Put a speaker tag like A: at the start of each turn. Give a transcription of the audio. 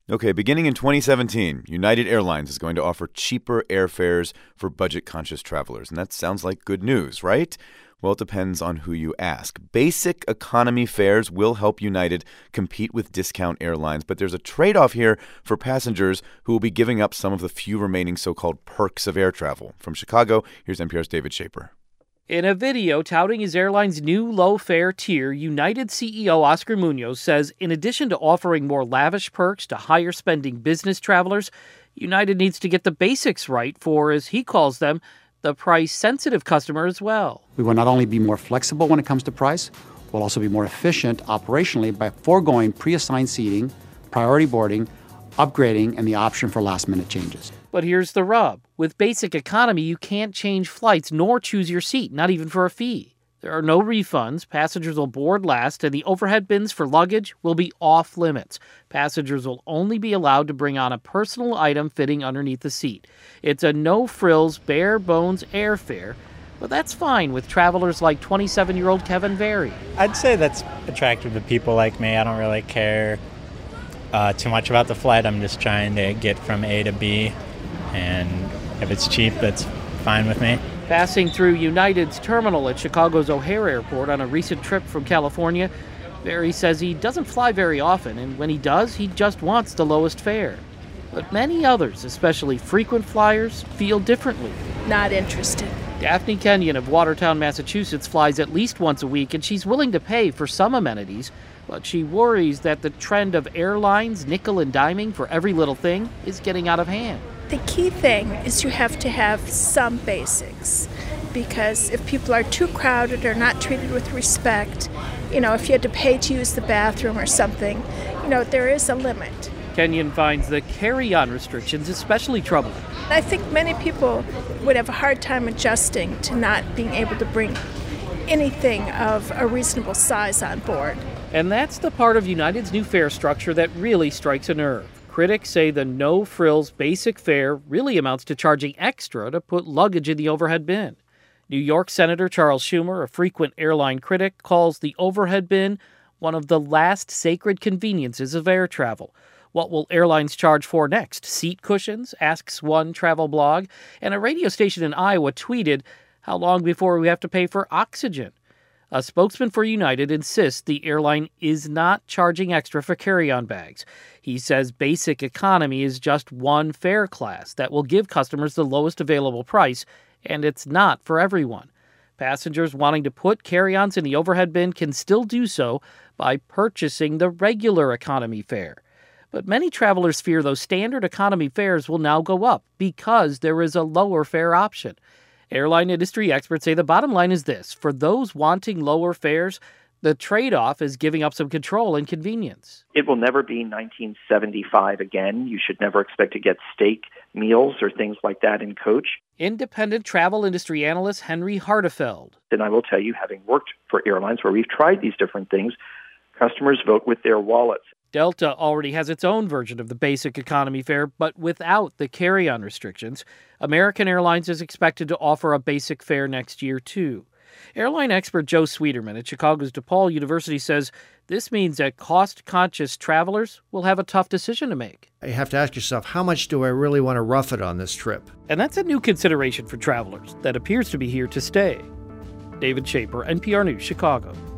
A: Okay, beginning in 2017, United Airlines is going to offer cheaper airfares for budget-conscious travelers. And that sounds like good news, right? Well, it depends on who you ask. Basic economy fares will help United compete with discount airlines, but there's a trade-off here for passengers who will be giving up some of the few remaining so-called perks of air travel. From Chicago, here's NPR's David Schaper.
B: In a video touting his airline's new low-fare tier, United CEO Oscar Munoz says in addition to offering more lavish perks to higher-spending business travelers, United needs to get the basics right for, as he calls them, the price-sensitive customer as well.
C: We will not only be more flexible when it comes to price, we'll also be more efficient operationally by foregoing pre-assigned seating, priority boarding, upgrading, and the option for last-minute changes.
B: But here's the rub. With basic economy, you can't change flights nor choose your seat, not even for a fee. There are no refunds, passengers will board last, and the overhead bins for luggage will be off limits. Passengers will only be allowed to bring on a personal item fitting underneath the seat. It's a no-frills, bare-bones airfare, but that's fine with travelers like 27-year-old Kevin Very.
D: I'd say that's attractive to people like me. I don't really care too much about the flight. I'm just trying to get from A to B, and if it's cheap, that's fine with me.
B: Passing through United's terminal at Chicago's O'Hare Airport on a recent trip from California, Very says he doesn't fly very often, and when he does, he just wants the lowest fare. But many others, especially frequent flyers, feel differently.
E: Not interested.
B: Daphne Kenyon of Watertown, Massachusetts flies at least once a week, and she's willing to pay for some amenities, but she worries that the trend of airlines nickel and diming for every little thing is getting out of hand.
E: The key thing is you have to have some basics, because if people are too crowded or not treated with respect, if you had to pay to use the bathroom or something, there is a limit.
B: Kenyon finds the carry-on restrictions especially troubling.
E: I think many people would have a hard time adjusting to not being able to bring anything of a reasonable size on board.
B: And that's the part of United's new fare structure that really strikes a nerve. Critics say the no-frills basic fare really amounts to charging extra to put luggage in the overhead bin. New York Senator Charles Schumer, a frequent airline critic, calls the overhead bin one of the last sacred conveniences of air travel. What will airlines charge for next? Seat cushions, asks one travel blog. And a radio station in Iowa tweeted, how long before we have to pay for oxygen? A spokesman for United insists the airline is not charging extra for carry-on bags. He says basic economy is just one fare class that will give customers the lowest available price, and it's not for everyone. Passengers wanting to put carry-ons in the overhead bin can still do so by purchasing the regular economy fare. But many travelers fear those standard economy fares will now go up because there is a lower fare option. Airline industry experts say the bottom line is this. For those wanting lower fares, the trade-off is giving up some control and convenience.
F: It will never be 1975 again. You should never expect to get steak meals or things like that in coach.
B: Independent travel industry analyst Henry Hartefeld.
F: And I will tell you, having worked for airlines where we've tried these different things, customers vote with their wallets.
B: Delta already has its own version of the basic economy fare, but without the carry-on restrictions. American Airlines is expected to offer a basic fare next year, too. Airline expert Joe Sweeterman at Chicago's DePaul University says this means that cost-conscious travelers will have a tough decision to make.
G: You have to ask yourself, how much do I really want to rough it on this trip?
B: And that's a new consideration for travelers that appears to be here to stay. David Schaper, NPR News, Chicago.